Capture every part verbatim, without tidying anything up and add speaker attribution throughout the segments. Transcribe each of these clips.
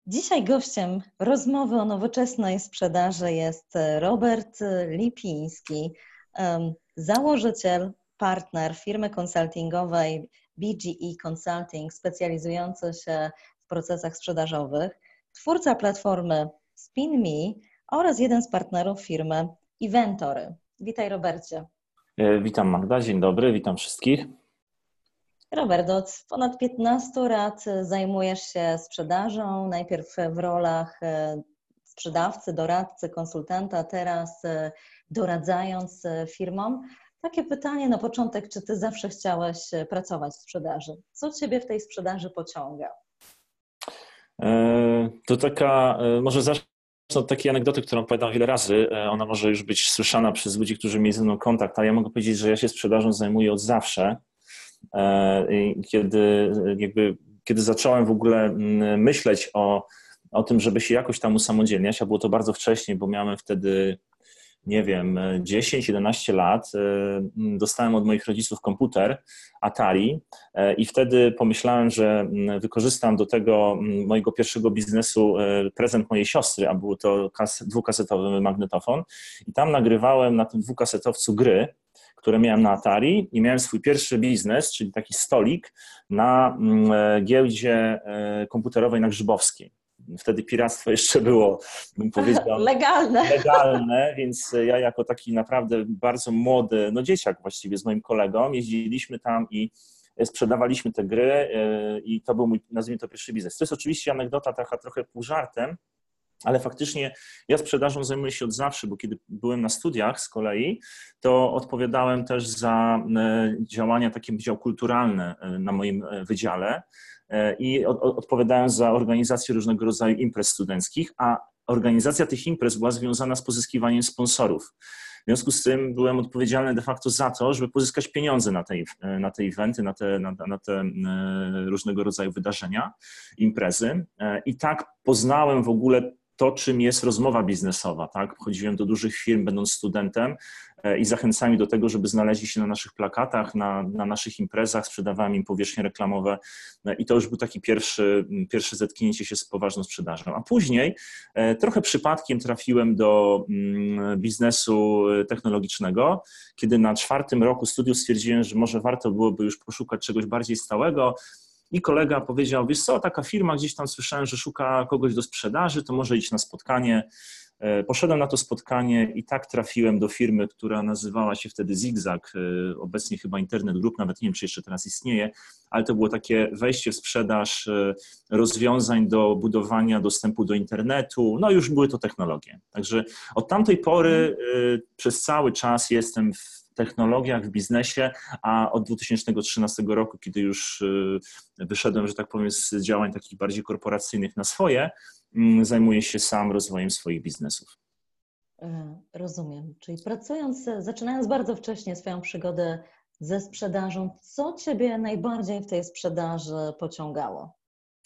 Speaker 1: Dzisiaj gościem rozmowy o nowoczesnej sprzedaży jest Robert Lipiński, założyciel, partner firmy konsultingowej B G E Consulting, specjalizujący się w procesach sprzedażowych, twórca platformy SpinMe oraz jeden z partnerów firmy Eventory. Witaj, Robercie.
Speaker 2: Witam, Magda, dzień dobry, witam wszystkich.
Speaker 1: Robert, od ponad piętnastu lat zajmujesz się sprzedażą, najpierw w rolach sprzedawcy, doradcy, konsultanta, teraz doradzając firmom. Takie pytanie na początek, czy ty zawsze chciałeś pracować w sprzedaży? Co ciebie w tej sprzedaży pociąga?
Speaker 2: To taka, może zacznę od takiej anegdoty, którą opowiadam wiele razy. Ona może już być słyszana przez ludzi, którzy mieli ze mną kontakt, ale ja mogę powiedzieć, że ja się sprzedażą zajmuję od zawsze. Kiedy, jakby, kiedy zacząłem w ogóle myśleć o, o tym, żeby się jakoś tam usamodzielniać, a było to bardzo wcześnie, bo miałem wtedy, nie wiem, dziesięć jedenaście lat, dostałem od moich rodziców komputer Atari i wtedy pomyślałem, że wykorzystam do tego mojego pierwszego biznesu prezent mojej siostry, a był to kas- dwukasetowy magnetofon i tam nagrywałem na tym dwukasetowcu gry, które miałem na Atari i miałem swój pierwszy biznes, czyli taki stolik na giełdzie komputerowej na Grzybowskiej. Wtedy piractwo jeszcze było, bym powiedział,
Speaker 1: legalne.
Speaker 2: legalne, więc ja jako taki naprawdę bardzo młody, no dzieciak właściwie z moim kolegą, jeździliśmy tam i sprzedawaliśmy te gry i to był mój, nazwijmy to, pierwszy biznes. To jest oczywiście anegdota taka trochę pół żartem, ale faktycznie ja sprzedażą zajmuję się od zawsze, bo kiedy byłem na studiach z kolei, to odpowiadałem też za działania takie, bym powiedział, kulturalne na moim wydziale i odpowiadałem za organizację różnego rodzaju imprez studenckich, a organizacja tych imprez była związana z pozyskiwaniem sponsorów. W związku z tym byłem odpowiedzialny de facto za to, żeby pozyskać pieniądze na te, na te eventy, na te, na, na te różnego rodzaju wydarzenia, imprezy. I tak poznałem w ogóle to, czym jest rozmowa biznesowa. Tak? Chodziłem do dużych firm, będąc studentem i zachęcałem ich do tego, żeby znaleźli się na naszych plakatach, na, na naszych imprezach, sprzedawałem im powierzchnie reklamowe i to już był taki pierwszy, pierwsze zetknięcie się z poważną sprzedażą. A później trochę przypadkiem trafiłem do biznesu technologicznego, kiedy na czwartym roku studiów stwierdziłem, że może warto byłoby już poszukać czegoś bardziej stałego. I kolega powiedział, wiesz co, taka firma, gdzieś tam słyszałem, że szuka kogoś do sprzedaży, to może iść na spotkanie. Poszedłem na to spotkanie i tak trafiłem do firmy, która nazywała się wtedy Zigzag, obecnie chyba Internet Group, nawet nie wiem, czy jeszcze teraz istnieje, ale to było takie wejście w sprzedaż rozwiązań do budowania dostępu do internetu, no już były to technologie. Także od tamtej pory przez cały czas jestem w technologiach, w biznesie, a od dwa tysiące trzynastego roku, kiedy już wyszedłem, że tak powiem, z działań takich bardziej korporacyjnych na swoje, zajmuję się sam rozwojem swoich biznesów.
Speaker 1: Rozumiem. Czyli pracując, zaczynając bardzo wcześnie swoją przygodę ze sprzedażą, co ciebie najbardziej w tej sprzedaży pociągało?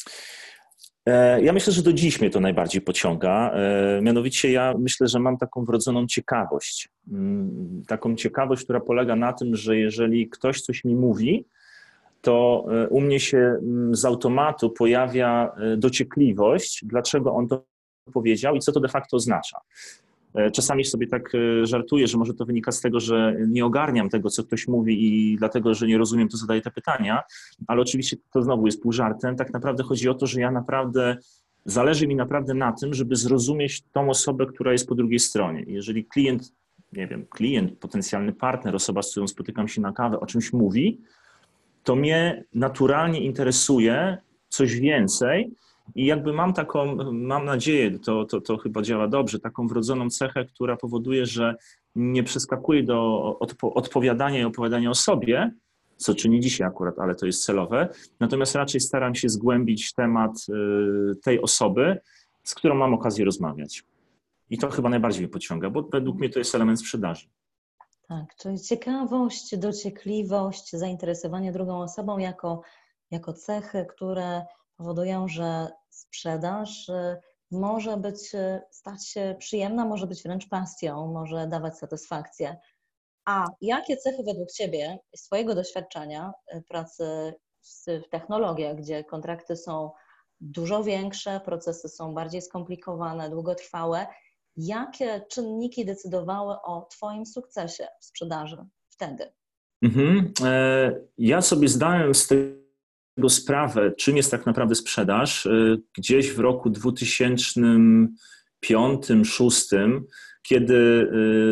Speaker 2: Ja myślę, że do dziś mnie to najbardziej pociąga. Mianowicie ja myślę, że mam taką wrodzoną ciekawość. Taką ciekawość, która polega na tym, że jeżeli ktoś coś mi mówi, to u mnie się z automatu pojawia dociekliwość, dlaczego on to powiedział i co to de facto oznacza. Czasami sobie tak żartuję, że może to wynika z tego, że nie ogarniam tego, co ktoś mówi i dlatego, że nie rozumiem, to zadaję te pytania, ale oczywiście to znowu jest pół żartem. Tak naprawdę chodzi o to, że ja naprawdę, zależy mi naprawdę na tym, żeby zrozumieć tą osobę, która jest po drugiej stronie. Jeżeli klient, nie wiem, klient, potencjalny partner, osoba, z którą spotykam się na kawę, o czymś mówi, to mnie naturalnie interesuje coś więcej. I jakby mam taką, mam nadzieję, to, to, to chyba działa dobrze, taką wrodzoną cechę, która powoduje, że nie przeskakuję do odpo- odpowiadania i opowiadania o sobie, co czyni dzisiaj akurat, ale to jest celowe, natomiast raczej staram się zgłębić temat y, tej osoby, z którą mam okazję rozmawiać. I to chyba najbardziej mnie pociąga, bo według mnie to jest element sprzedaży.
Speaker 1: Tak, czyli ciekawość, dociekliwość, zainteresowanie drugą osobą jako, jako cechy, które powodują, że sprzedaż może być, stać się przyjemna, może być wręcz pasją, może dawać satysfakcję. A jakie cechy według Ciebie, z Twojego doświadczenia pracy w technologiach, gdzie kontrakty są dużo większe, procesy są bardziej skomplikowane, długotrwałe. Jakie czynniki decydowały o Twoim sukcesie w sprzedaży wtedy?
Speaker 2: Mhm. Ja sobie zdałem z tego sprawę, czym jest tak naprawdę sprzedaż. Gdzieś w roku dwutysięcznym piątym, szóstym, kiedy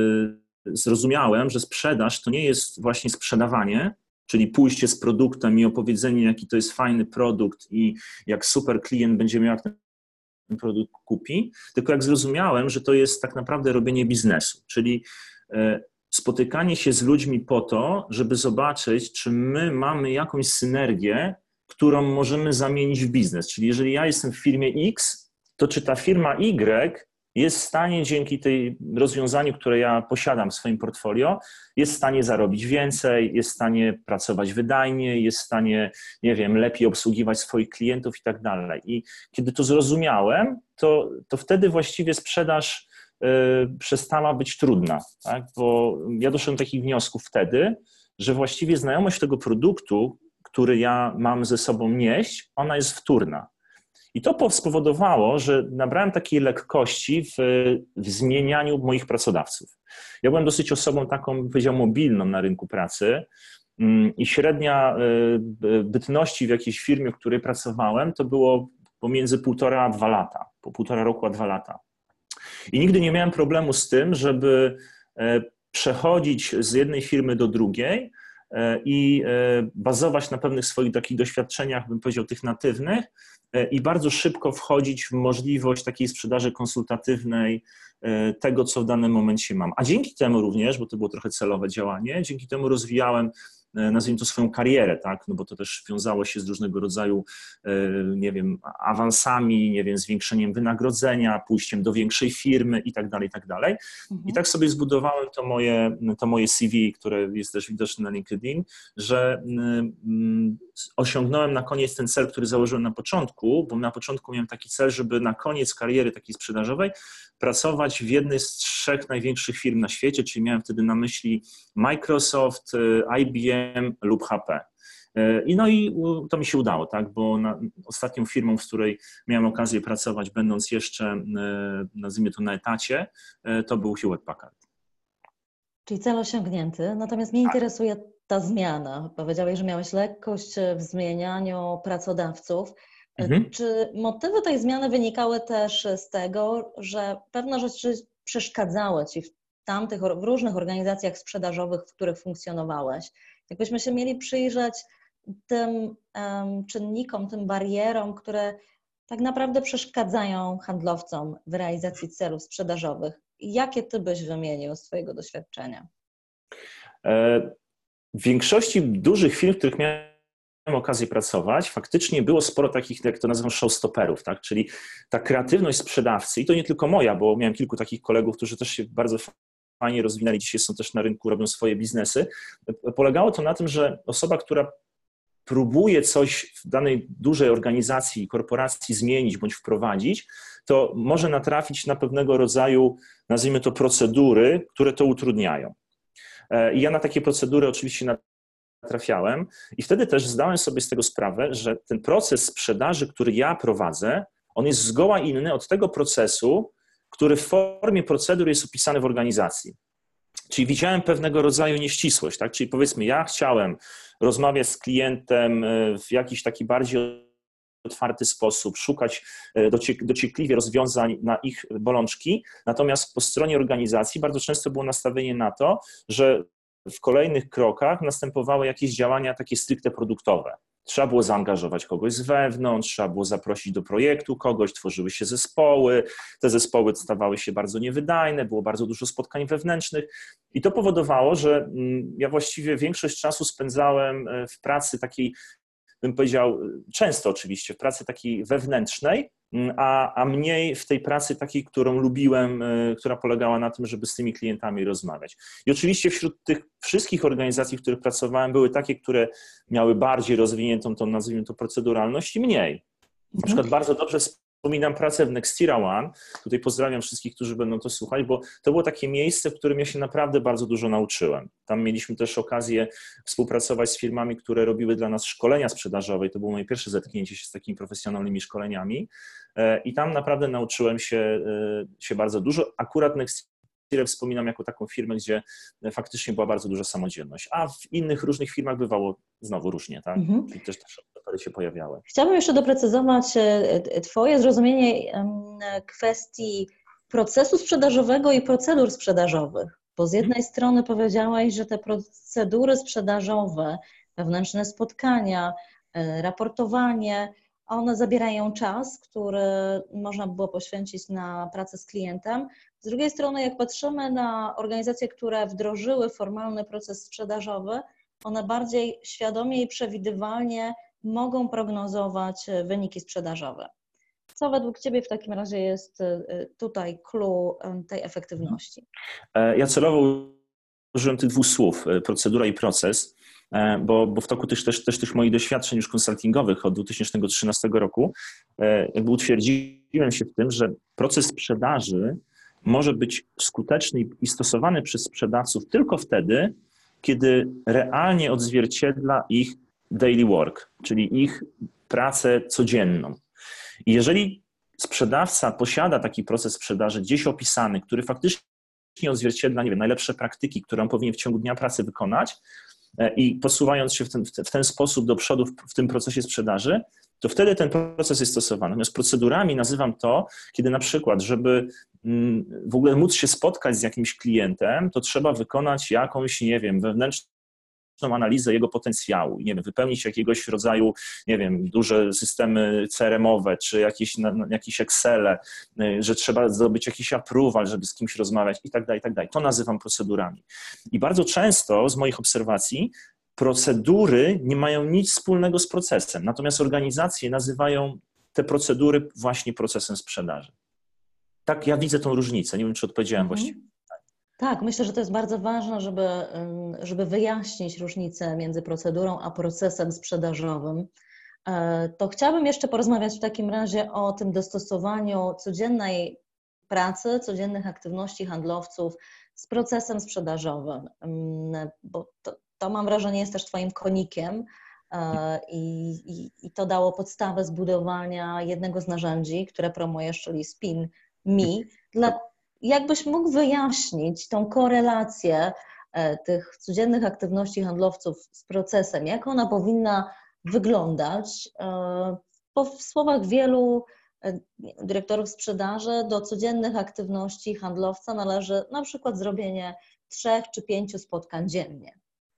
Speaker 2: zrozumiałem, że sprzedaż to nie jest właśnie sprzedawanie, czyli pójście z produktem i opowiedzenie, jaki to jest fajny produkt i jak super klient będzie miał, jak ten produkt kupi, tylko jak zrozumiałem, że to jest tak naprawdę robienie biznesu, czyli spotykanie się z ludźmi po to, żeby zobaczyć, czy my mamy jakąś synergię, którą możemy zamienić w biznes. Czyli jeżeli ja jestem w firmie X, to czy ta firma Y jest w stanie dzięki tej rozwiązaniu, które ja posiadam w swoim portfolio, jest w stanie zarobić więcej, jest w stanie pracować wydajniej, jest w stanie, nie wiem, lepiej obsługiwać swoich klientów i tak dalej. I kiedy to zrozumiałem, to, to wtedy właściwie sprzedaż y, przestała być trudna, tak? Bo ja doszedłem do takich wniosków wtedy, że właściwie znajomość tego produktu, który ja mam ze sobą nieść, ona jest wtórna. I to spowodowało, że nabrałem takiej lekkości w, w zmienianiu moich pracodawców. Ja byłem dosyć osobą taką, bym powiedział, mobilną na rynku pracy i średnia bytności w jakiejś firmie, w której pracowałem, to było pomiędzy półtora a dwa lata, po półtora roku a dwa lata. I nigdy nie miałem problemu z tym, żeby przechodzić z jednej firmy do drugiej i bazować na pewnych swoich takich doświadczeniach, bym powiedział, tych natywnych, i bardzo szybko wchodzić w możliwość takiej sprzedaży konsultatywnej tego, co w danym momencie mam. A dzięki temu również, bo to było trochę celowe działanie, dzięki temu rozwijałem, nazwijmy to, swoją karierę, tak? No bo to też wiązało się z różnego rodzaju, nie wiem, awansami, nie wiem, zwiększeniem wynagrodzenia, pójściem do większej firmy i tak dalej, i tak dalej. Mhm. I tak sobie zbudowałem to moje, to moje C V, które jest też widoczne na LinkedIn, że osiągnąłem na koniec ten cel, który założyłem na początku, bo na początku miałem taki cel, żeby na koniec kariery takiej sprzedażowej pracować w jednej z trzech największych firm na świecie, czyli miałem wtedy na myśli Microsoft, I B M lub H P. I no i to mi się udało, tak, bo na, ostatnią firmą, w której miałem okazję pracować, będąc jeszcze, nazwijmy to, na etacie, to był Hewlett Packard.
Speaker 1: Czyli cel osiągnięty, natomiast mnie interesuje ta zmiana. Powiedziałeś, że miałeś lekkość w zmienianiu pracodawców. Mhm. Czy motywy tej zmiany wynikały też z tego, że pewne rzeczy przeszkadzały Ci w tamtych, w różnych organizacjach sprzedażowych, w których funkcjonowałeś? Jakbyśmy się mieli przyjrzeć tym um, czynnikom, tym barierom, które tak naprawdę przeszkadzają handlowcom w realizacji celów sprzedażowych. Jakie Ty byś wymienił z Twojego doświadczenia?
Speaker 2: W większości dużych firm, w których miałem okazję pracować, faktycznie było sporo takich, jak to nazywam, showstopperów, tak? Czyli ta kreatywność sprzedawcy, i to nie tylko moja, bo miałem kilku takich kolegów, którzy też się bardzo fajnie rozwinęli, dzisiaj są też na rynku, robią swoje biznesy. Polegało to na tym, że osoba, która próbuje coś w danej dużej organizacji, korporacji zmienić bądź wprowadzić, to może natrafić na pewnego rodzaju, nazwijmy to, procedury, które to utrudniają. I ja na takie procedury oczywiście natrafiałem i wtedy też zdałem sobie z tego sprawę, że ten proces sprzedaży, który ja prowadzę, on jest zgoła inny od tego procesu, który w formie procedur jest opisany w organizacji. Czyli widziałem pewnego rodzaju nieścisłość, tak? Czyli powiedzmy, ja chciałem rozmawiać z klientem w jakiś taki bardziej otwarty sposób, szukać dociekliwie rozwiązań na ich bolączki, natomiast po stronie organizacji bardzo często było nastawienie na to, że w kolejnych krokach następowały jakieś działania takie stricte produktowe. Trzeba było zaangażować kogoś z wewnątrz, trzeba było zaprosić do projektu kogoś, tworzyły się zespoły, te zespoły stawały się bardzo niewydajne, było bardzo dużo spotkań wewnętrznych i to powodowało, że ja właściwie większość czasu spędzałem w pracy takiej, bym powiedział, często oczywiście, w pracy takiej wewnętrznej, a, a mniej w tej pracy takiej, którą lubiłem, która polegała na tym, żeby z tymi klientami rozmawiać. I oczywiście wśród tych wszystkich organizacji, w których pracowałem, były takie, które miały bardziej rozwiniętą tą, nazwijmy to, proceduralność i mniej. Na przykład bardzo dobrze wspominam pracę w Nextira One. Tutaj pozdrawiam wszystkich, którzy będą to słuchać, bo to było takie miejsce, w którym ja się naprawdę bardzo dużo nauczyłem. Tam mieliśmy też okazję współpracować z firmami, które robiły dla nas szkolenia sprzedażowe i to było moje pierwsze zetknięcie się z takimi profesjonalnymi szkoleniami i tam naprawdę nauczyłem się, się bardzo dużo. Akurat Nextira wspominam jako taką firmę, gdzie faktycznie była bardzo duża samodzielność, a w innych różnych firmach bywało znowu różnie, tak? Mhm. Czyli też te się pojawiały.
Speaker 1: Chciałabym jeszcze doprecyzować Twoje zrozumienie kwestii procesu sprzedażowego i procedur sprzedażowych, bo z jednej hmm. strony powiedziałaś, że te procedury sprzedażowe, wewnętrzne spotkania, raportowanie, one zabierają czas, który można było poświęcić na pracę z klientem. Z drugiej strony, jak patrzymy na organizacje, które wdrożyły formalny proces sprzedażowy, one bardziej świadomie i przewidywalnie mogą prognozować wyniki sprzedażowe. Co według Ciebie w takim razie jest tutaj clue tej efektywności?
Speaker 2: Ja celowo użyłem tych dwóch słów, procedura i proces, bo, bo w toku też, też, też tych moich doświadczeń już konsultingowych od dwa tysiące trzynastego roku jakby utwierdziłem się w tym, że proces sprzedaży może być skuteczny i stosowany przez sprzedawców tylko wtedy, kiedy realnie odzwierciedla ich daily work, czyli ich pracę codzienną. I jeżeli sprzedawca posiada taki proces sprzedaży gdzieś opisany, który faktycznie odzwierciedla, nie wiem, najlepsze praktyki, które on powinien w ciągu dnia pracy wykonać i posuwając się w ten, w ten sposób do przodu w, w tym procesie sprzedaży, to wtedy ten proces jest stosowany. Natomiast procedurami nazywam to, kiedy na przykład, żeby w ogóle móc się spotkać z jakimś klientem, to trzeba wykonać jakąś, nie wiem, wewnętrzną analizę jego potencjału, nie wiem, wypełnić jakiegoś rodzaju, nie wiem, duże systemy C R M-owe, czy jakieś, jakieś Excele, że trzeba zdobyć jakiś approval, żeby z kimś rozmawiać i tak dalej, i tak dalej. To nazywam procedurami. I bardzo często z moich obserwacji procedury nie mają nic wspólnego z procesem, natomiast organizacje nazywają te procedury właśnie procesem sprzedaży. Tak, ja widzę tą różnicę. Nie wiem, czy odpowiedziałem mhm. właściwie.
Speaker 1: Tak, myślę, że to jest bardzo ważne, żeby, żeby wyjaśnić różnicę między procedurą a procesem sprzedażowym. To chciałabym jeszcze porozmawiać w takim razie o tym dostosowaniu codziennej pracy, codziennych aktywności handlowców z procesem sprzedażowym, bo to, to mam wrażenie jest też Twoim konikiem i, i, i to dało podstawę zbudowania jednego z narzędzi, które promujesz, czyli Spin Me. Dla, jakbyś mógł wyjaśnić tą korelację tych codziennych aktywności handlowców z procesem, jak ona powinna wyglądać? Bo w słowach wielu dyrektorów sprzedaży do codziennych aktywności handlowca należy na przykład zrobienie trzech czy pięciu spotkań dziennie.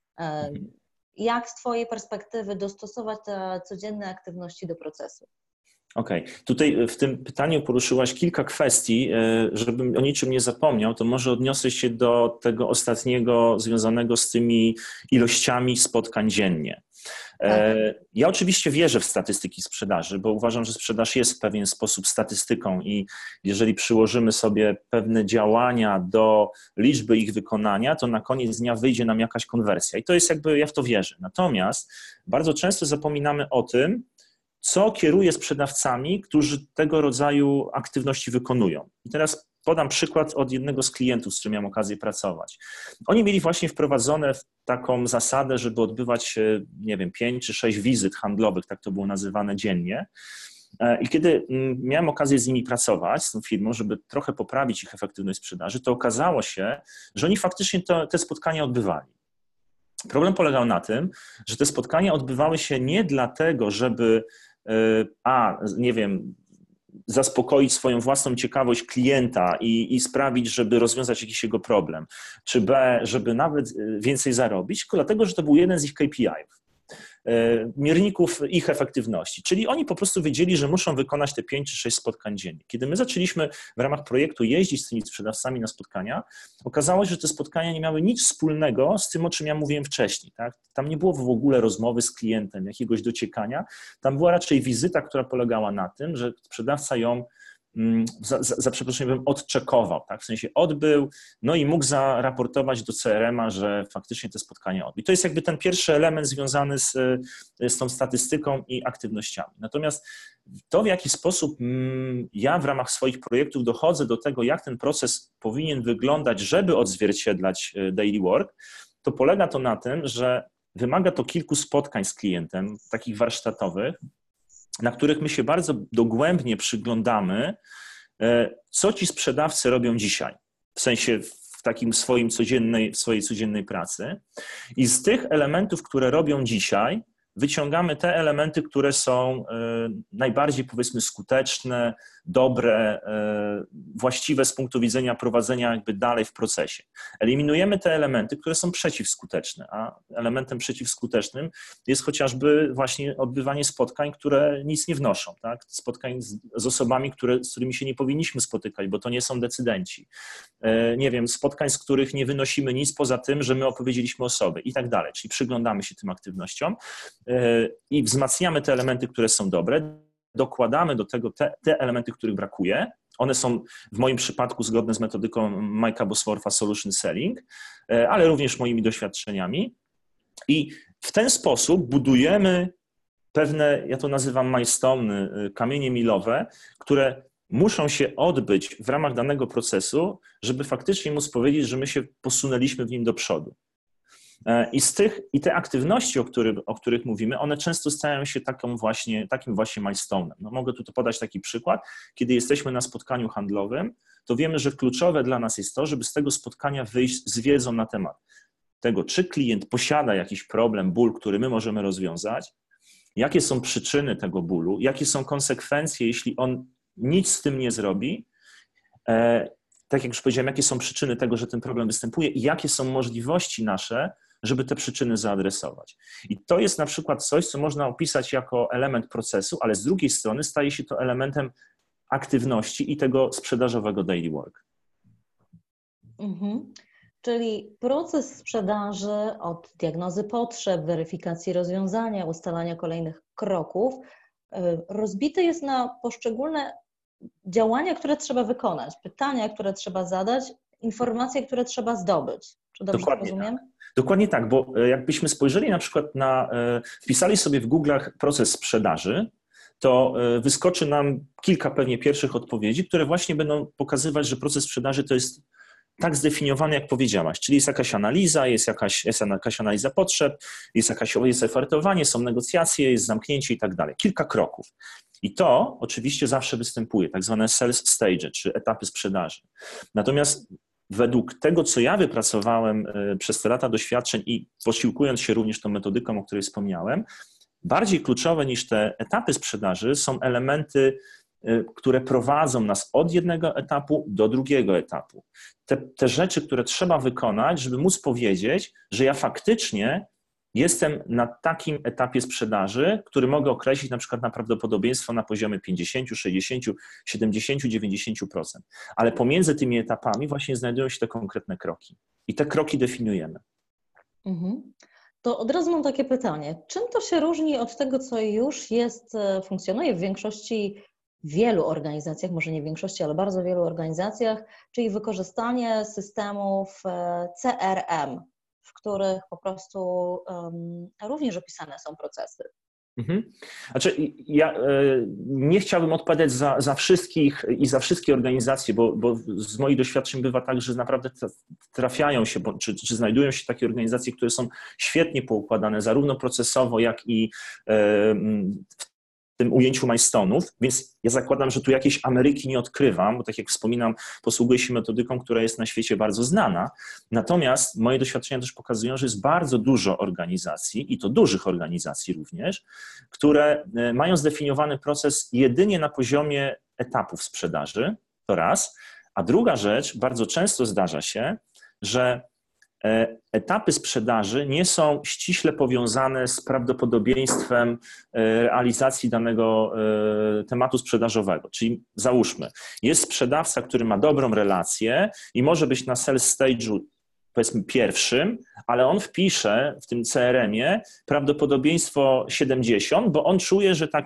Speaker 1: Jak z Twojej perspektywy dostosować te codzienne aktywności do procesu?
Speaker 2: Okej, okay. Tutaj w tym pytaniu poruszyłaś kilka kwestii, żebym o niczym nie zapomniał, to może odniosę się do tego ostatniego związanego z tymi ilościami spotkań dziennie. Tak. Ja oczywiście wierzę w statystyki sprzedaży, bo uważam, że sprzedaż jest w pewien sposób statystyką i jeżeli przyłożymy sobie pewne działania do liczby ich wykonania, to na koniec dnia wyjdzie nam jakaś konwersja i to jest jakby, ja w to wierzę. Natomiast bardzo często zapominamy o tym, co kieruje sprzedawcami, którzy tego rodzaju aktywności wykonują. I teraz podam przykład od jednego z klientów, z którym miałem okazję pracować. Oni mieli właśnie wprowadzone taką zasadę, żeby odbywać, nie wiem, pięć czy sześć wizyt handlowych, tak to było nazywane dziennie. I kiedy miałem okazję z nimi pracować, z tą firmą, żeby trochę poprawić ich efektywność sprzedaży, to okazało się, że oni faktycznie to, te spotkania odbywali. Problem polegał na tym, że te spotkania odbywały się nie dlatego, żeby a, nie wiem, zaspokoić swoją własną ciekawość klienta i, i sprawić, żeby rozwiązać jakiś jego problem, czy B, żeby nawet więcej zarobić, tylko dlatego, że to był jeden z ich K P I-ów, mierników ich efektywności. Czyli oni po prostu wiedzieli, że muszą wykonać te pięć czy sześć spotkań dziennie. Kiedy my zaczęliśmy w ramach projektu jeździć z tymi sprzedawcami na spotkania, okazało się, że te spotkania nie miały nic wspólnego z tym, o czym ja mówiłem wcześniej. Tak? Tam nie było w ogóle rozmowy z klientem, jakiegoś dociekania. Tam była raczej wizyta, która polegała na tym, że sprzedawca ją za, za, za przeproszeniem odczekował, tak? W sensie odbył, no i mógł zaraportować do C R M a, że faktycznie te spotkania odbył. I to jest jakby ten pierwszy element związany z, z tą statystyką i aktywnościami. Natomiast to, w jaki sposób ja w ramach swoich projektów dochodzę do tego, jak ten proces powinien wyglądać, żeby odzwierciedlać daily work, to polega to na tym, że wymaga to kilku spotkań z klientem, takich warsztatowych, na których my się bardzo dogłębnie przyglądamy, co ci sprzedawcy robią dzisiaj, w sensie w takim swoim codziennej, w swojej codziennej pracy. I z tych elementów, które robią dzisiaj, wyciągamy te elementy, które są najbardziej, powiedzmy, skuteczne, dobre, właściwe z punktu widzenia prowadzenia jakby dalej w procesie. Eliminujemy te elementy, które są przeciwskuteczne, a elementem przeciwskutecznym jest chociażby właśnie odbywanie spotkań, które nic nie wnoszą, tak? Spotkań z, z osobami, które, z którymi się nie powinniśmy spotykać, bo to nie są decydenci. Nie wiem, spotkań, z których nie wynosimy nic poza tym, że my opowiedzieliśmy o sobie i tak dalej, czyli przyglądamy się tym aktywnościom i wzmacniamy te elementy, które są dobre, dokładamy do tego te, te elementy, których brakuje. One są w moim przypadku zgodne z metodyką Mike'a Boswortha Solution Selling, ale również moimi doświadczeniami. I w ten sposób budujemy pewne, ja to nazywam milestone, kamienie milowe, które muszą się odbyć w ramach danego procesu, żeby faktycznie móc powiedzieć, że my się posunęliśmy w nim do przodu. I, z tych, I te aktywności, o których, o których mówimy, one często stają się taką właśnie, takim właśnie milestone'em. No mogę tu podać taki przykład. Kiedy jesteśmy na spotkaniu handlowym, to wiemy, że kluczowe dla nas jest to, żeby z tego spotkania wyjść z wiedzą na temat tego, czy klient posiada jakiś problem, ból, który my możemy rozwiązać, jakie są przyczyny tego bólu, jakie są konsekwencje, jeśli on nic z tym nie zrobi, e, tak jak już powiedziałem, jakie są przyczyny tego, że ten problem występuje i jakie są możliwości nasze, żeby te przyczyny zaadresować. I to jest na przykład coś, co można opisać jako element procesu, ale z drugiej strony staje się to elementem aktywności i tego sprzedażowego daily work.
Speaker 1: Mhm. Czyli proces sprzedaży od diagnozy potrzeb, weryfikacji rozwiązania, ustalania kolejnych kroków rozbity jest na poszczególne działania, które trzeba wykonać, pytania, które trzeba zadać, informacje, które trzeba zdobyć. Czy dobrze
Speaker 2: Dokładnie
Speaker 1: rozumiem?
Speaker 2: Tak. Dokładnie tak, bo jakbyśmy spojrzeli na przykład na, wpisali sobie w Google'ach proces sprzedaży, to wyskoczy nam kilka pewnie pierwszych odpowiedzi, które właśnie będą pokazywać, że proces sprzedaży to jest tak zdefiniowany, jak powiedziałaś, czyli jest jakaś analiza, jest jakaś, jest jakaś analiza potrzeb, jest jakaś jest ofertowanie, są negocjacje, jest zamknięcie i tak dalej. Kilka kroków. I to oczywiście zawsze występuje, tak zwane sales stage, czy etapy sprzedaży. Natomiast według tego, co ja wypracowałem przez te lata doświadczeń i posiłkując się również tą metodyką, o której wspomniałem, bardziej kluczowe niż te etapy sprzedaży są elementy, które prowadzą nas od jednego etapu do drugiego etapu. Te, te rzeczy, które trzeba wykonać, żeby móc powiedzieć, że ja faktycznie jestem na takim etapie sprzedaży, który mogę określić na przykład na prawdopodobieństwo na poziomie pięćdziesiąt, sześćdziesiąt, siedemdziesiąt, dziewięćdziesiąt procent. Ale pomiędzy tymi etapami właśnie znajdują się te konkretne kroki. I te kroki definiujemy.
Speaker 1: Mhm. To od razu mam takie pytanie. Czym to się różni od tego, co już jest, funkcjonuje w większości wielu organizacjach, może nie w większości, ale bardzo wielu organizacjach, czyli wykorzystanie systemów C R M, w których po prostu um, również opisane są procesy.
Speaker 2: Mhm. Znaczy, ja nie chciałbym odpowiadać za, za wszystkich i za wszystkie organizacje, bo, bo z moich doświadczeń bywa tak, że naprawdę trafiają się, bo, czy, czy znajdują się takie organizacje, które są świetnie poukładane, zarówno procesowo, jak i w w tym ujęciu milestone'ów, więc ja zakładam, że tu jakiejś Ameryki nie odkrywam, bo tak jak wspominam, posługuję się metodyką, która jest na świecie bardzo znana. Natomiast moje doświadczenia też pokazują, że jest bardzo dużo organizacji, i to dużych organizacji również, które mają zdefiniowany proces jedynie na poziomie etapów sprzedaży, to raz. A druga rzecz, bardzo często zdarza się, że etapy sprzedaży nie są ściśle powiązane z prawdopodobieństwem realizacji danego tematu sprzedażowego. Czyli załóżmy, jest sprzedawca, który ma dobrą relację i może być na sales stage'u powiedzmy pierwszym, ale on wpisze w tym C R M ie prawdopodobieństwo siedemdziesiąt, bo on czuje, że tak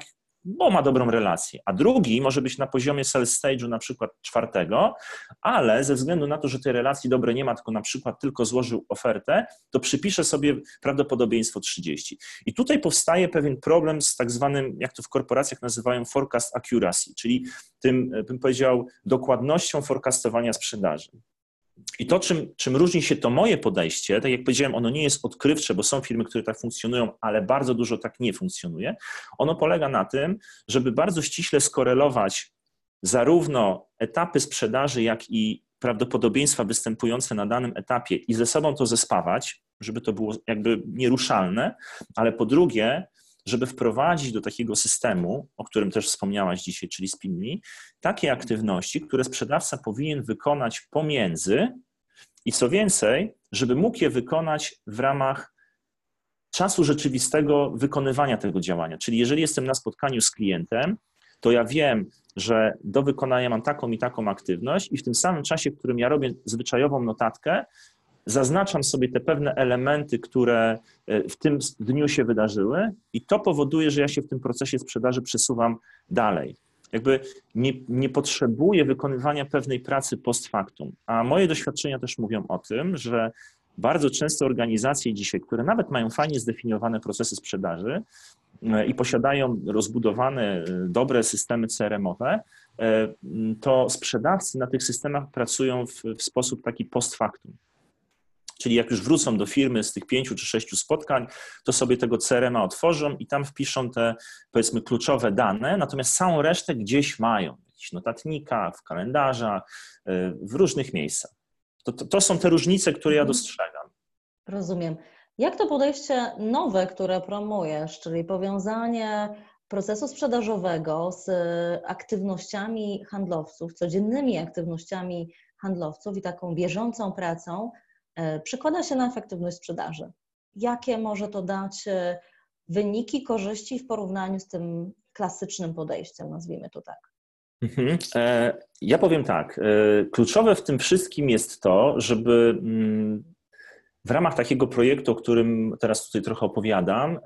Speaker 2: bo ma dobrą relację, a drugi może być na poziomie sales stage'u na przykład czwartego, ale ze względu na to, że tej relacji dobrej nie ma, tylko na przykład tylko złożył ofertę, to przypisze sobie prawdopodobieństwo trzydzieści. I tutaj powstaje pewien problem z tak zwanym, jak to w korporacjach nazywają, forecast accuracy, czyli tym, bym powiedział, dokładnością forecastowania sprzedaży. I to, czym, czym różni się to moje podejście, tak jak powiedziałem, ono nie jest odkrywcze, bo są firmy, które tak funkcjonują, ale bardzo dużo tak nie funkcjonuje. Ono polega na tym, żeby bardzo ściśle skorelować zarówno etapy sprzedaży, jak i prawdopodobieństwa występujące na danym etapie i ze sobą to zespawać, żeby to było jakby nieruszalne, ale po drugie, żeby wprowadzić do takiego systemu, o którym też wspomniałaś dzisiaj, czyli SpinMe, takie aktywności, które sprzedawca powinien wykonać pomiędzy i co więcej, żeby mógł je wykonać w ramach czasu rzeczywistego wykonywania tego działania. Czyli jeżeli jestem na spotkaniu z klientem, to ja wiem, że do wykonania mam taką i taką aktywność i w tym samym czasie, w którym ja robię zwyczajową notatkę, zaznaczam sobie te pewne elementy, które w tym dniu się wydarzyły i to powoduje, że ja się w tym procesie sprzedaży przesuwam dalej. Jakby nie, nie potrzebuję wykonywania pewnej pracy post factum, a moje doświadczenia też mówią o tym, że bardzo często organizacje dzisiaj, które nawet mają fajnie zdefiniowane procesy sprzedaży i posiadają rozbudowane, dobre systemy C R M-owe, to sprzedawcy na tych systemach pracują w, w sposób taki post factum. Czyli jak już wrócą do firmy z tych pięciu czy sześciu spotkań, to sobie tego C R M-a otworzą i tam wpiszą te, powiedzmy, kluczowe dane, natomiast całą resztę gdzieś mają, w jakichś notatnikach, w kalendarzach, w różnych miejscach. To, to, to są te różnice, które ja dostrzegam.
Speaker 1: Rozumiem. Jak to podejście nowe, które promujesz, czyli powiązanie procesu sprzedażowego z aktywnościami handlowców, codziennymi aktywnościami handlowców i taką bieżącą pracą, przekłada się na efektywność sprzedaży? Jakie może to dać wyniki, korzyści w porównaniu z tym klasycznym podejściem, nazwijmy to tak?
Speaker 2: Mhm. Ja powiem tak, kluczowe w tym wszystkim jest to, żeby w ramach takiego projektu, o którym teraz tutaj trochę opowiadam,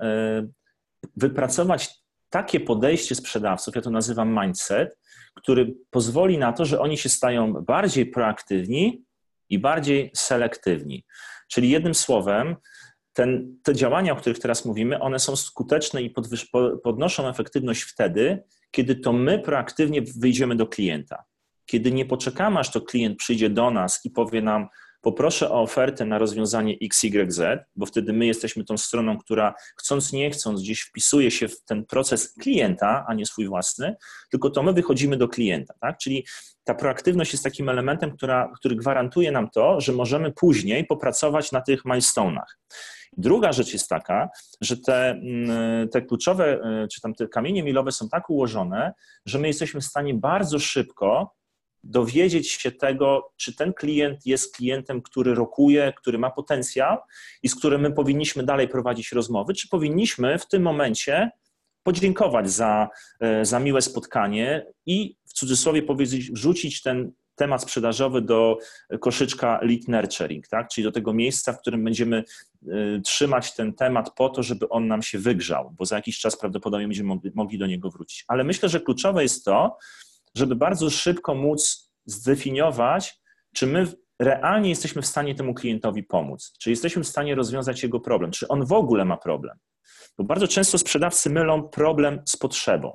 Speaker 2: wypracować takie podejście sprzedawców, ja to nazywam mindset, który pozwoli na to, że oni się stają bardziej proaktywni i bardziej selektywni. Czyli jednym słowem, ten, te działania, o których teraz mówimy, one są skuteczne i podwyż- podnoszą efektywność wtedy, kiedy to my proaktywnie wyjdziemy do klienta. Kiedy nie poczekamy, aż to klient przyjdzie do nas i powie nam: poproszę o ofertę na rozwiązanie X Y Z, bo wtedy my jesteśmy tą stroną, która chcąc nie chcąc gdzieś wpisuje się w ten proces klienta, a nie swój własny, tylko to my wychodzimy do klienta. Tak? Czyli ta proaktywność jest takim elementem, która, który gwarantuje nam to, że możemy później popracować na tych milestone'ach. Druga rzecz jest taka, że te, te kluczowe, czy tam te kamienie milowe są tak ułożone, że my jesteśmy w stanie bardzo szybko dowiedzieć się tego, czy ten klient jest klientem, który rokuje, który ma potencjał i z którym my powinniśmy dalej prowadzić rozmowy, czy powinniśmy w tym momencie podziękować za, za miłe spotkanie i w cudzysłowie powiedzieć, wrzucić ten temat sprzedażowy do koszyczka lead nurturing, tak? Czyli do tego miejsca, w którym będziemy trzymać ten temat po to, żeby on nam się wygrzał, bo za jakiś czas prawdopodobnie będziemy mogli, mogli do niego wrócić. Ale myślę, że kluczowe jest to, żeby bardzo szybko móc zdefiniować, czy my realnie jesteśmy w stanie temu klientowi pomóc, czy jesteśmy w stanie rozwiązać jego problem, czy on w ogóle ma problem. Bo bardzo często sprzedawcy mylą problem z potrzebą.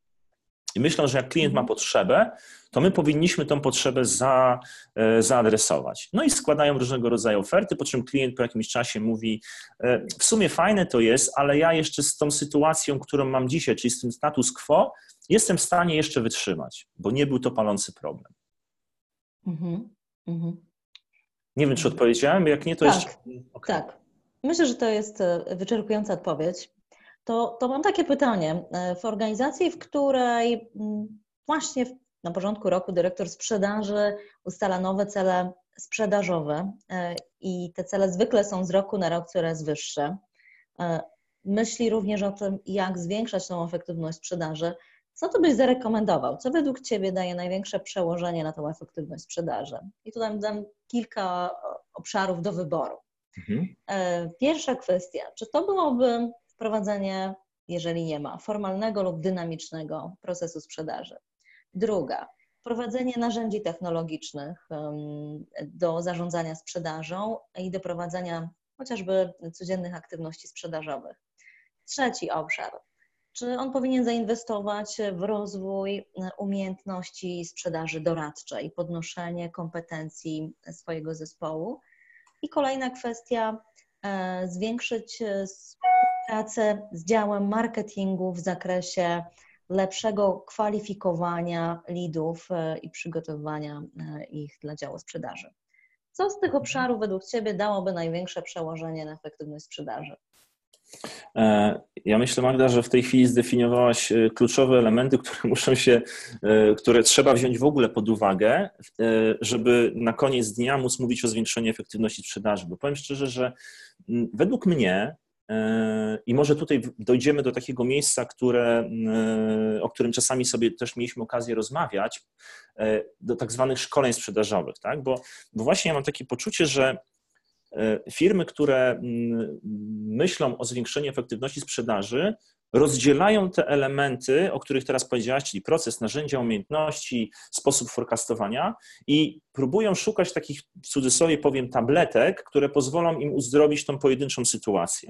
Speaker 2: I myślą, że jak klient ma potrzebę, to my powinniśmy tą potrzebę za, zaadresować. No i składają różnego rodzaju oferty, po czym klient po jakimś czasie mówi: w sumie fajne to jest, ale ja jeszcze z tą sytuacją, którą mam dzisiaj, czyli z tym status quo, jestem w stanie jeszcze wytrzymać, bo nie był to palący problem.
Speaker 1: Mhm. Mhm.
Speaker 2: Nie wiem, czy odpowiedziałem, jak nie, to
Speaker 1: tak,
Speaker 2: jeszcze... Okay.
Speaker 1: Tak, myślę, że to jest wyczerpująca odpowiedź. To, to mam takie pytanie. W organizacji, w której właśnie na początku roku dyrektor sprzedaży ustala nowe cele sprzedażowe i te cele zwykle są z roku na rok coraz wyższe, myśli również o tym, jak zwiększać tą efektywność sprzedaży. Co ty byś zarekomendował? Co według ciebie daje największe przełożenie na tą efektywność sprzedaży? I tutaj dam kilka obszarów do wyboru. Mhm. Pierwsza kwestia, czy to byłoby wprowadzenie jeżeli nie ma formalnego lub dynamicznego procesu sprzedaży. Druga, wprowadzenie narzędzi technologicznych do zarządzania sprzedażą i do prowadzenia chociażby codziennych aktywności sprzedażowych. Trzeci obszar. Czy on powinien zainwestować w rozwój umiejętności sprzedaży doradczej, podnoszenie kompetencji swojego zespołu? I kolejna kwestia, zwiększyć współpracę z działem marketingu w zakresie lepszego kwalifikowania leadów i przygotowywania ich dla działu sprzedaży. Co z tych obszarów według Ciebie dałoby największe przełożenie na efektywność sprzedaży?
Speaker 2: Ja myślę, Magda, że w tej chwili zdefiniowałaś kluczowe elementy, które muszą się, które trzeba wziąć w ogóle pod uwagę, żeby na koniec dnia móc mówić o zwiększeniu efektywności sprzedaży. Bo powiem szczerze, że według mnie, i może tutaj dojdziemy do takiego miejsca, które, o którym czasami sobie też mieliśmy okazję rozmawiać, do tak zwanych szkoleń sprzedażowych, tak? Bo, bo właśnie ja mam takie poczucie, że firmy, które myślą o zwiększeniu efektywności sprzedaży, rozdzielają te elementy, o których teraz powiedziałaś, czyli proces, narzędzia, umiejętności, sposób forecastowania i próbują szukać takich, w cudzysłowie powiem, tabletek, które pozwolą im uzdrowić tą pojedynczą sytuację.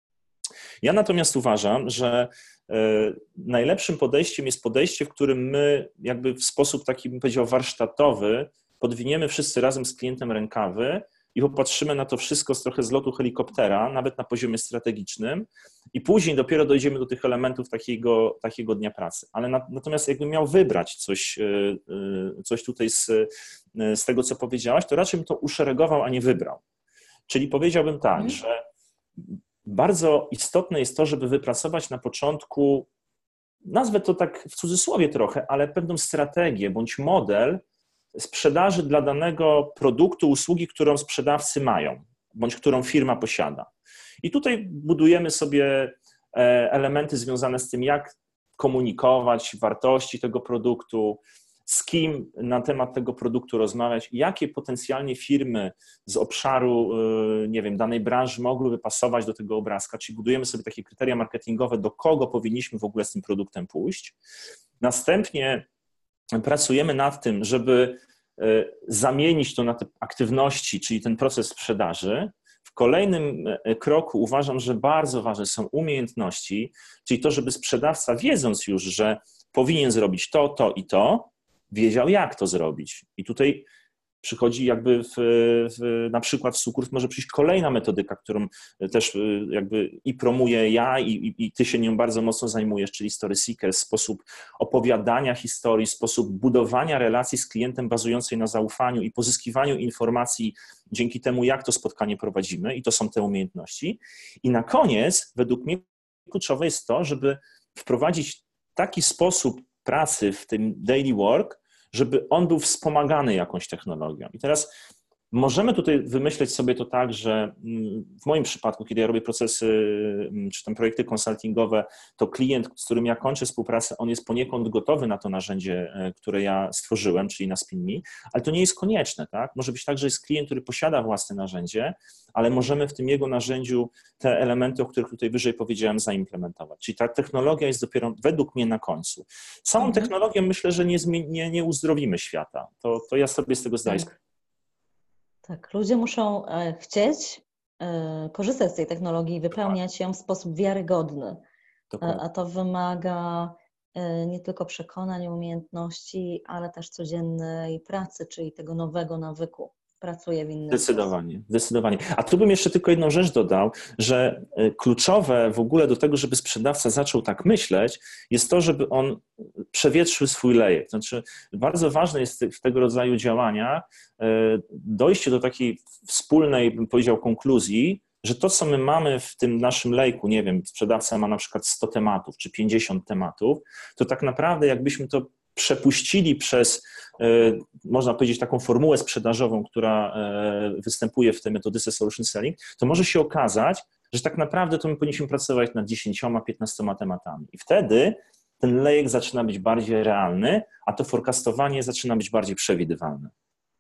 Speaker 2: Ja natomiast uważam, że najlepszym podejściem jest podejście, w którym my jakby w sposób taki, bym powiedział, warsztatowy podwiniemy wszyscy razem z klientem rękawy i popatrzymy na to wszystko z trochę z lotu helikoptera, nawet na poziomie strategicznym i później dopiero dojdziemy do tych elementów takiego, takiego dnia pracy. Ale na, natomiast jakbym miał wybrać coś, coś tutaj z, z tego, co powiedziałaś, to raczej bym to uszeregował, a nie wybrał. Czyli powiedziałbym tak, mhm. że bardzo istotne jest to, żeby wypracować na początku, nazwę to tak w cudzysłowie trochę, ale pewną strategię bądź model sprzedaży dla danego produktu, usługi, którą sprzedawcy mają, bądź którą firma posiada. I tutaj budujemy sobie elementy związane z tym, jak komunikować wartości tego produktu, z kim na temat tego produktu rozmawiać, jakie potencjalnie firmy z obszaru, nie wiem, danej branży mogłyby pasować do tego obrazka, czyli budujemy sobie takie kryteria marketingowe, do kogo powinniśmy w ogóle z tym produktem pójść. Następnie pracujemy nad tym, żeby zamienić to na te aktywności, czyli ten proces sprzedaży. W kolejnym kroku uważam, że bardzo ważne są umiejętności, czyli to, żeby sprzedawca, wiedząc już, że powinien zrobić to, to i to, wiedział, jak to zrobić. I tutaj przychodzi jakby w, w, na przykład w Sukurs może przyjść kolejna metodyka, którą też jakby i promuję ja i, i, i ty się nią bardzo mocno zajmujesz, czyli Story Seeker, sposób opowiadania historii, sposób budowania relacji z klientem bazującej na zaufaniu i pozyskiwaniu informacji dzięki temu, jak to spotkanie prowadzimy i to są te umiejętności. I na koniec, według mnie kluczowe jest to, żeby wprowadzić taki sposób pracy w tym daily work, żeby on był wspomagany jakąś technologią. I teraz możemy tutaj wymyśleć sobie to tak, że w moim przypadku, kiedy ja robię procesy czy tam projekty konsultingowe, to klient, z którym ja kończę współpracę, on jest poniekąd gotowy na to narzędzie, które ja stworzyłem, czyli na SpinMe, ale to nie jest konieczne, tak? Może być tak, że jest klient, który posiada własne narzędzie, ale możemy w tym jego narzędziu te elementy, o których tutaj wyżej powiedziałem, zaimplementować. Czyli ta technologia jest dopiero według mnie na końcu. Samą mhm. technologią myślę, że nie, nie, nie uzdrowimy świata. To, to ja sobie z tego zdaję.
Speaker 1: Tak. Tak, ludzie muszą chcieć korzystać z tej technologii i wypełniać ją w sposób wiarygodny, Dokładnie. A to wymaga nie tylko przekonań, umiejętności, ale też codziennej pracy, czyli tego nowego nawyku. Pracuję w innym
Speaker 2: Zdecydowanie,
Speaker 1: sposób.
Speaker 2: zdecydowanie. A tu bym jeszcze tylko jedną rzecz dodał, że kluczowe w ogóle do tego, żeby sprzedawca zaczął tak myśleć, jest to, żeby on przewietrzył swój lejek. Znaczy bardzo ważne jest w tego rodzaju działania dojście do takiej wspólnej, bym powiedział, konkluzji, że to, co my mamy w tym naszym lejku, nie wiem, sprzedawca ma na przykład sto tematów czy pięćdziesiąt tematów, to tak naprawdę jakbyśmy to przepuścili przez, można powiedzieć, taką formułę sprzedażową, która występuje w tej metodyce solution selling, to może się okazać, że tak naprawdę to my powinniśmy pracować nad dziesięcioma, piętnastoma tematami. I wtedy ten lejek zaczyna być bardziej realny, a to forecastowanie zaczyna być bardziej przewidywalne.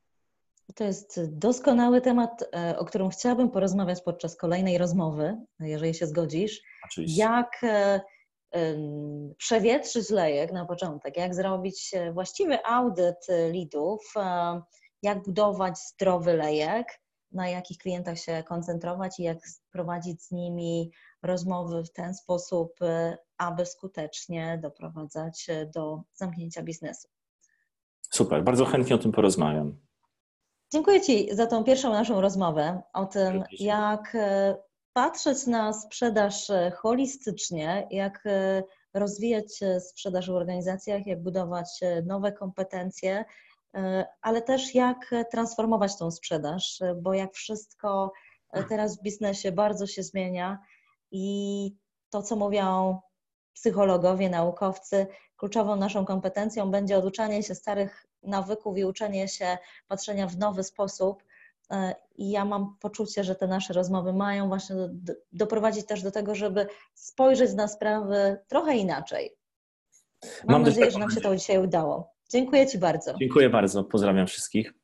Speaker 1: To jest doskonały temat, o którym chciałabym porozmawiać podczas kolejnej rozmowy, jeżeli się zgodzisz.
Speaker 2: Oczywiście.
Speaker 1: Jak przewietrzyć lejek na początek, jak zrobić właściwy audyt leadów, jak budować zdrowy lejek, na jakich klientach się koncentrować i jak prowadzić z nimi rozmowy w ten sposób, aby skutecznie doprowadzać do zamknięcia biznesu.
Speaker 2: Super, bardzo chętnie o tym porozmawiam.
Speaker 1: Dziękuję Ci za tą pierwszą naszą rozmowę o tym, jak patrzeć na sprzedaż holistycznie, jak rozwijać sprzedaż w organizacjach, jak budować nowe kompetencje, ale też jak transformować tą sprzedaż, bo jak wszystko teraz w biznesie bardzo się zmienia i to, co mówią psychologowie, naukowcy, kluczową naszą kompetencją będzie oduczanie się starych nawyków i uczenie się patrzenia w nowy sposób. I ja mam poczucie, że te nasze rozmowy mają właśnie do, do, doprowadzić też do tego, żeby spojrzeć na sprawy trochę inaczej. Mam, mam nadzieję, że nam się to dzisiaj udało. Dziękuję Ci bardzo.
Speaker 2: Dziękuję bardzo. Pozdrawiam wszystkich.